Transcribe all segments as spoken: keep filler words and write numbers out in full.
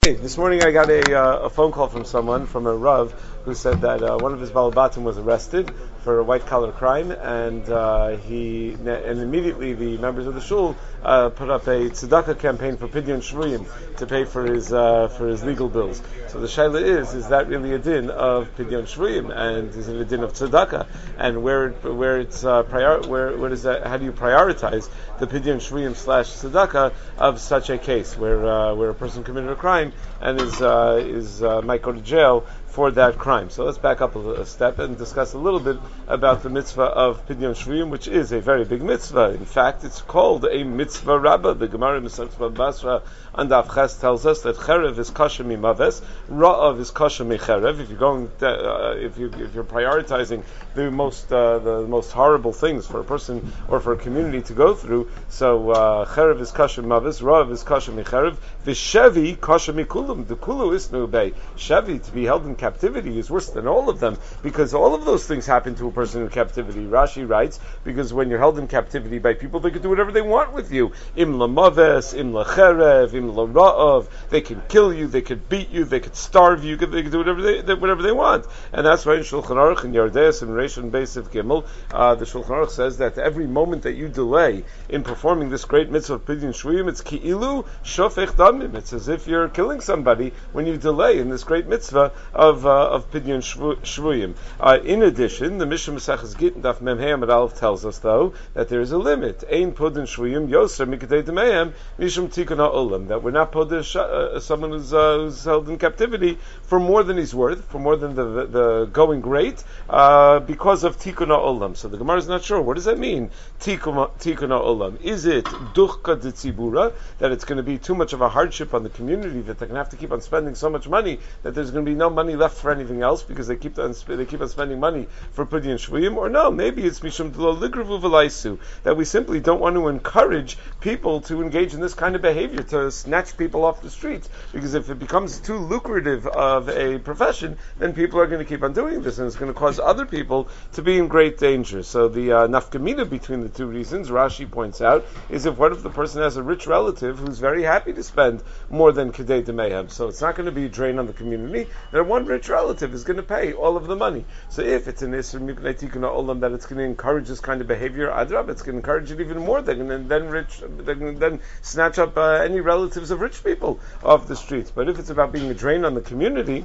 Hey, this morning I got a, uh, a phone call from someone, from a Rav, who said that uh, one of his balabatim was arrested for a white-collar crime, and uh, he and immediately the members of the shul uh, put up a tzedakah campaign for Pidyon Shvuyim to pay for his uh, for his legal bills. So the shaila is: is that really a din of Pidyon Shvuyim, and is it a din of tzedakah? And where it, where it's uh, prior where where does that? How do you prioritize the Pidyon Shvuyim slash tzedakah of such a case where uh, where a person committed a crime and is uh, is uh, might go to jail for that crime? So let's back up a, a step and discuss a little bit about the mitzvah of Pidyon Shvuyim, which is a very big mitzvah. In fact, it's called a mitzvah rabbah. The Gemara in Masechta Basra on Daf Ches tells us that cherev is kosher mimaves, ra'av is kosher mecherev. If you're going, to, uh, if you if you're prioritizing the most uh, the most horrible things for a person or for a community to go through, so uh, cherev is kosher mimaves, ra'av is kosher mecherev, v'shevi kosher mikulum. The kulu is nubei. Shevi, to be held in captivity, is worse than all of them, because all of those things happen to a person in captivity. Rashi writes, because when you're held in captivity by people, they can do whatever they want with you. Im lamaves, im lacherev, im lara'av. They can kill you, they could beat you, they could starve you, they could do whatever they whatever they want. And that's why in Shulchan Aruch, in Yardeus, and Reish and Beis of Gimel, uh, the Shulchan Aruch says that every moment that you delay in performing this great mitzvah of Pidyon Shvuyim, it's ki'ilu shofech damim. It's as if you're killing somebody when you delay in this great mitzvah of uh, of Pidyon Shvuyim. Uh, in addition, the Mishnah Maseches Gittin Daf Mem Hey Amud Aleph tells us, though, that there is a limit. Ein Pidyon Shvuyim yoser mikdei demeim mishum tikkun ha'olam. That we're not podesh uh, someone who's, uh, who's held in captivity for more than he's worth, for more than the the, the going rate, uh, because of tikkun ha'olam. So the Gemara is not sure. What does that mean? Tikkun ha'olam. Is it duchka detzibura, that it's going to be too much of a hardship on the community, that they're going to have to keep on spending so much money that there's going to be no money left for anything else because they keep on they keep on spending money for Pidyon Shvuyim? Or no, maybe it's mishum d'lo ligravu v'laisu, that we simply don't want to encourage people to engage in this kind of behavior, to snatch people off the streets, because if it becomes too lucrative of a profession, then people are going to keep on doing this, and it's going to cause other people to be in great danger. So the uh, nafkamina between the two reasons, Rashi points out, is if what if the person has a rich relative who's very happy to spend more than kedei demehem, so it's not going to be a drain on the community. That one rich relative is going to pay all of the money. So if it's an isur mipnei tikkun ha'olam that it's going to encourage this kind of behavior, adrab, it's going to encourage it even more. They're going to then rich, they're going to then snatch up uh, any relatives of rich people off the streets. But if it's about being a drain on the community,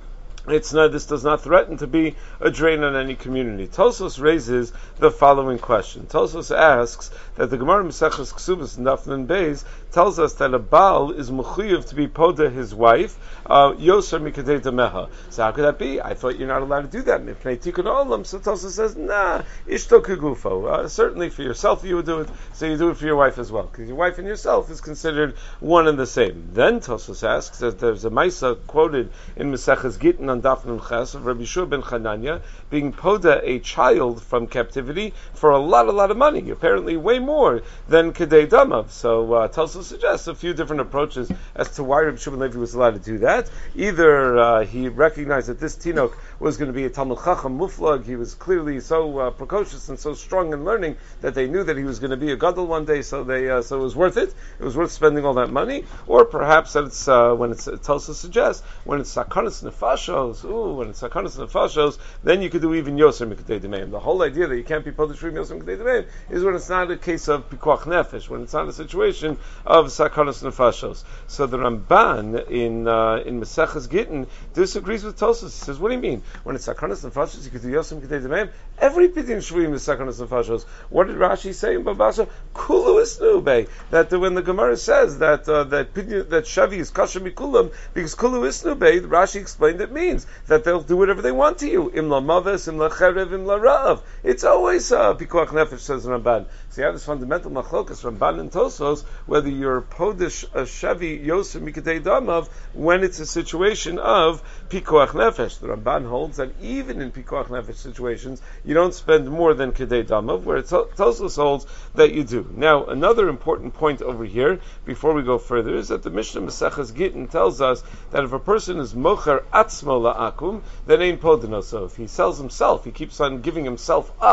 It's not, this does not threaten to be a drain on any community. Tosos raises the following question. Tosos asks that the Gemara Maseches Ksubas in Daf Nun Beis tells us that a Baal is mechuyev to be poda his wife, uh, yoser mikadei dameha. So how could that be? I thought you're not allowed to do that. Mipnei tikkun ha'olam. So Tosos says, nah, ishto kegufo. Uh, certainly for yourself you would do it, so you do it for your wife as well, because your wife and yourself is considered one and the same. Then Tosos asks that there's a Maisa quoted in Maseches Gittin on Daf Nun Ches of Rabbi Shua ben Chananya being poda a child from captivity for a lot, a lot of money, apparently way more than Kedei Damav. So uh, Tosos suggests a few different approaches as to why Rabbi Shua ben Levi was allowed to do that. Either uh, he recognized that this Tinok was going to be a Talmud Chacham Muflag, he was clearly so uh, precocious and so strong in learning that they knew that he was going to be a Gadol one day, so they uh, so it was worth it. It was worth spending all that money. Or perhaps that it's uh, when it's Tosos suggests when it's Sakanas Nefashos. Ooh, when it's Sakanas Nefashos, then you could do even Yoser Mikdei Demeim. The whole idea that you can't be Podesh Shvuyim Yoser Mikdei Demeim is when it's not a case of Pikuach Nefesh, when it's not a situation of Sakanas Nefashos. So the Ramban in uh, in Maseches Gittin disagrees with Tosos. He says, what do you mean? When it's Sakanas Nefashos, you could do Yoser Mikdei Demeim? Every Pidyon Shvuyim is Sakanas Nefashos. What did Rashi say in Babasha? Kulu Isnu Bey. That the, when the Gemara says that uh, that Pidyon, that Shavi is Kasher Mikulam, because Kulu Isnu Bey, Rashi explained it means that they'll do whatever they want to you. Im la maves, im la cherev, im la rav. It's always uh, pikuach nefesh, says Ramban. So you have this fundamental machlokas Ramban and Tosos, whether you're podesh a shavi yosef mikadei damav, when it's a situation of pikuach nefesh. The Ramban holds that even in pikuach nefesh situations, you don't spend more than kadei damav, where Tosos holds that you do. Now, another important point over here, before we go further, is that the Mishnah Maseches Gittin tells us that if a person is mocher atzmo la'akum, then ain't podino. So if he sells himself, he keeps on giving himself up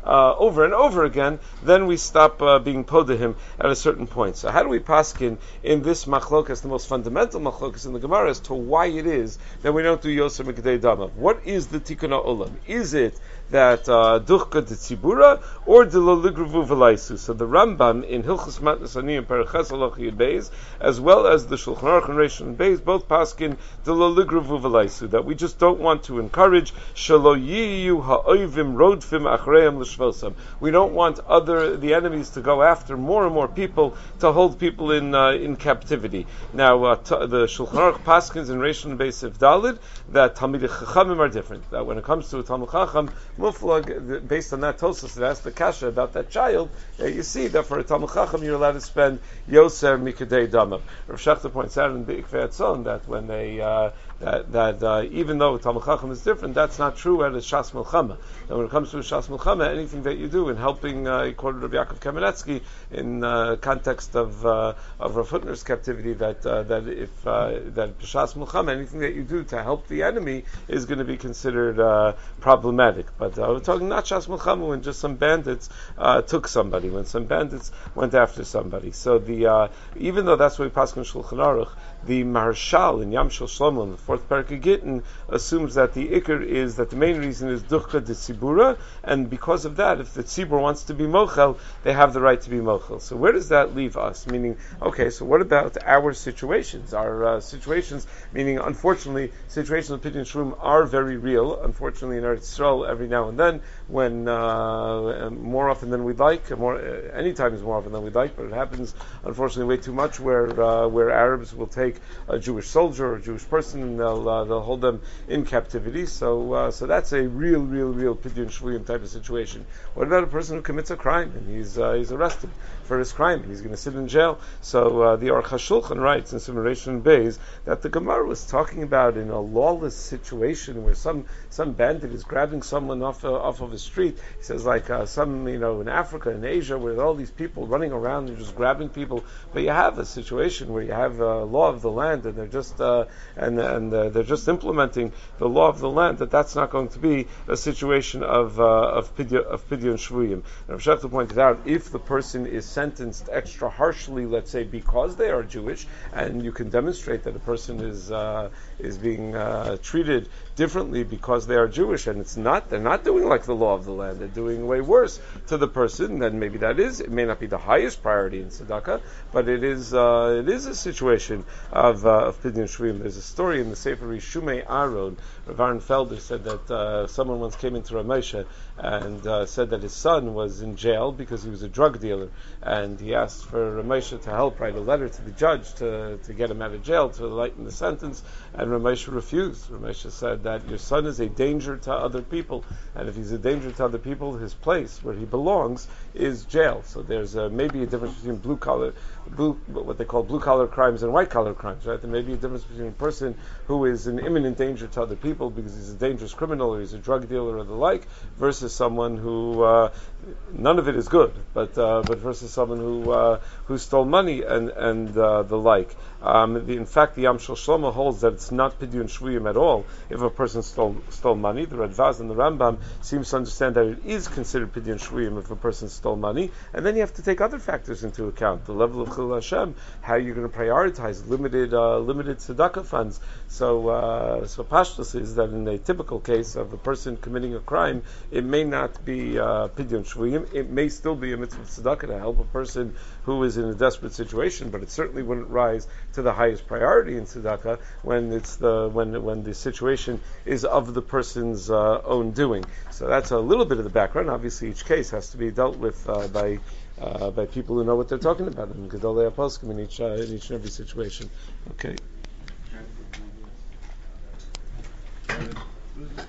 uh, over and over again, then we stop uh, being podahim at a certain point. So how do we paskin in this machlokas, the most fundamental machlokas in the Gemara, as to why it is that we don't do Yoser Mikdei Damav? What is the Tikkun Olam? Is it that duchka de tzibura or de lo ligruvu v'laisu? So the Rambam in Hilchos Matnas Ani and Paraches Halach Yud Beis, as well as the Shulchan Aruch and Reish and Beis, both paskin de lo ligruvu v'laisu, that we just don't want to encourage shelo yiyu ha'oivim rodfim achreim l'shvosam. We don't want other the enemies to go after more and more people, to hold people in uh, in captivity. Now uh, t- the Shulchan Aruch paskins in Reish and Beis of Dalid that Talmidei Chachamim are different. That when it comes to a Talmid Chacham, Muflag, based on that Tosas that asked the Kasha about that child, uh, you see that for a Talmid Chacham you're allowed to spend Yoser Mikdei Damav. Rav Shachta points out in Be'ikvei Atzon that when they uh, that, that uh, even though Talmid Chacham is different, that's not true at a Shas Milchama. And when it comes to a Shas Milchama, anything that you do in helping, uh, according to Rabbi Yaakov Kamenetsky, in uh, context of uh, of Rav Hutner's captivity, that uh, that if uh, that Shas Milchama, anything that you do to help the enemy is going to be considered uh, problematic. But uh, we're talking not Shas Milchama, when just some bandits uh, took somebody, when some bandits went after somebody. So the uh, even though that's what we pass on Shulchan Aruch, the Maharshal in Yam Shel Shlomo in the fourth parak of Gittin assumes that the ikar is that the main reason is duchka de tzibura, and because of that, if the tzibur wants to be mochel, they have the right to be mochel. So where does that leave us? Meaning, okay, so what about our situations? Our uh, situations, meaning, unfortunately, situations of Pidyon Shvuim are very real. Unfortunately, in Eretz Yisrael, every now and then, when uh, more often than we'd like, more uh, any time is more often than we'd like, but it happens, unfortunately, way too much, where uh, where Arabs will take a Jewish soldier or a Jewish person and they'll uh, they'll hold them in captivity. So uh, so that's a real, real, real Pidyon Shvuyim type of situation. What about a person who commits a crime and he's uh, he's arrested for his crime and he's going to sit in jail? So uh, the Aruch HaShulchan writes in Simulation Beis that the Gemara was talking about in a lawless situation where some some bandit is grabbing someone off uh, off of a street. He says like uh, some you know in Africa in Asia where all these people running around and just grabbing people, but you have a situation where you have a law of the land and they're just uh, and and uh, they're just implementing the law of the land. That that's not going to be a situation of uh, of pidyon, of pidyon shvuyim. And Rav Shachta pointed out if the person is sentenced extra harshly, let's say because they are Jewish, and you can demonstrate that a person is uh, is being uh, treated differently because they are Jewish, and it's not they're not doing like the law of the land, they're doing way worse to the person, then maybe that is it may not be the highest priority in tzedakah, but it is uh, it is a situation of uh, of pidyon shvuyim. There's a story in the Sefer Rishumei Aaron. Rav Aaron Felder said that uh, someone once came into Rav Moshe and uh, said that his son was in jail because he was a drug dealer, and he asked for Rav Moshe to help write a letter to the judge to, to get him out of jail, to lighten the sentence, and Rav Moshe refused. Rav Moshe said that your son is a danger to other people, and if he's a danger to other people, his place where he belongs is jail. So there's uh, maybe a difference between blue collar, blue, what they call blue collar crimes and white collar crimes, right? There may be a difference between a person who is an imminent danger to other people because he's a dangerous criminal or he's a drug dealer or the like, versus someone who uh, none of it is good, but uh, but versus someone who uh, who stole money and and uh, the like. Um, the, in fact, the Yam Shel Shlomo holds that it's not pidyon shvuyim at all if a person stole stole money. The Radvaz and the Rambam seems to understand that it is considered pidyon shvuyim if a person stole money, and then you have to take other factors into account: the level of chilul Hashem, how you're going to prioritize limited uh, limited tzedakah funds. So uh, so pashtus is that in a typical case of a person committing a crime, it may not be uh, pidyon shvuyim. It may still be a mitzvah tzedakah to help a person who is in a desperate situation, but it certainly wouldn't rise to the highest priority in tzedakah when it's the when when the situation is of the person's uh, own doing. So that's a little bit of the background. Obviously, each case has to be dealt with uh, by uh, by people who know what they're talking about in Gedolei HaPoskim in each uh, in each and every situation. Okay.